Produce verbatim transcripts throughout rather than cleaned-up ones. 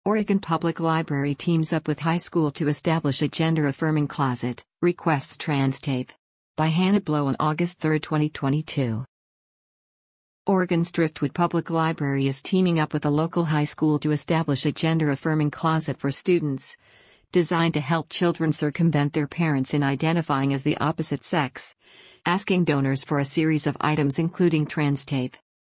Oregon Public Library teams up with high school to establish a gender-affirming closet, requests trans tape. By Hannah Blow on August third, twenty twenty-two. Oregon's Driftwood Public Library is teaming up with a local high school to establish a gender-affirming closet for students, designed to help children circumvent their parents in identifying as the opposite sex, asking donors for a series of items including trans tape.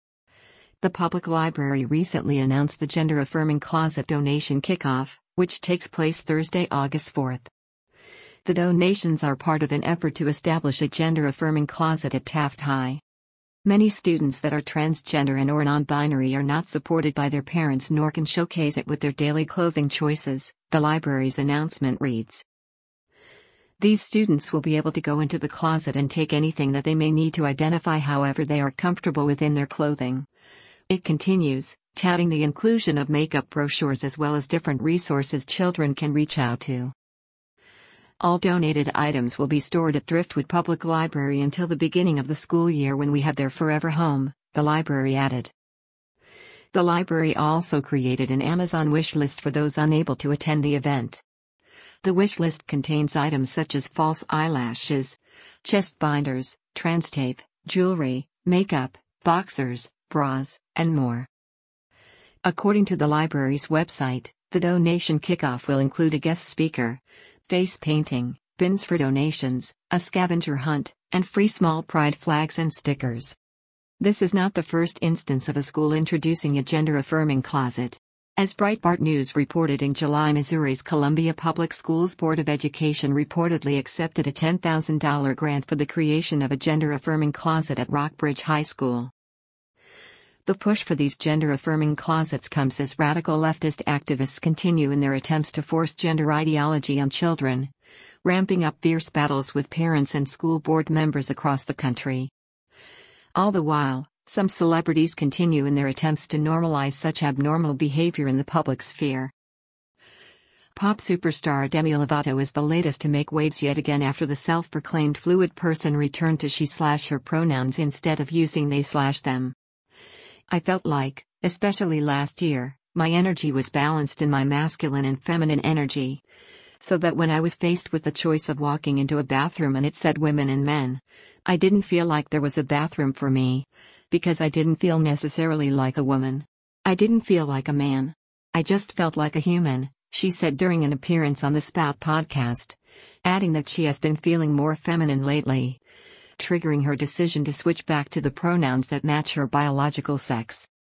The public library recently announced the Gender-Affirming Closet donation kickoff, which takes place Thursday, August fourth. The donations are part of an effort to establish a gender-affirming closet at Taft High. Many students that are transgender and or non-binary are not supported by their parents nor can showcase it with their daily clothing choices, the library's announcement reads. These students will be able to go into the closet and take anything that they may need to identify however they are comfortable within their clothing. It continues, touting the inclusion of makeup brochures as well as different resources children can reach out to. All donated items will be stored at Driftwood Public Library until the beginning of the school year when we have their forever home, the library added. The library also created an Amazon wish list for those unable to attend the event. The wish list contains items such as false eyelashes, chest binders, trans tape, jewelry, makeup, boxers, bras, and more. According to the library's website, the donation kickoff will include a guest speaker, face painting, bins for donations, a scavenger hunt, and free small pride flags and stickers. This is not the first instance of a school introducing a gender-affirming closet. As Breitbart News reported in July, Missouri's Columbia Public Schools Board of Education reportedly accepted a ten thousand dollars grant for the creation of a gender-affirming closet at Rockbridge High School. The push for these gender-affirming closets comes as radical leftist activists continue in their attempts to force gender ideology on children, ramping up fierce battles with parents and school board members across the country. All the while, some celebrities continue in their attempts to normalize such abnormal behavior in the public sphere. Pop superstar Demi Lovato is the latest to make waves yet again after the self-proclaimed fluid person returned to she/her pronouns instead of using they/them. I felt like, especially last year, my energy was balanced in my masculine and feminine energy, so that when I was faced with the choice of walking into a bathroom and it said women and men, I didn't feel like there was a bathroom for me, because I didn't feel necessarily like a woman. I didn't feel like a man. I just felt like a human, she said during an appearance on the Spout podcast, adding that she has been feeling more feminine lately, triggering her decision to switch back to the pronouns that match her biological sex.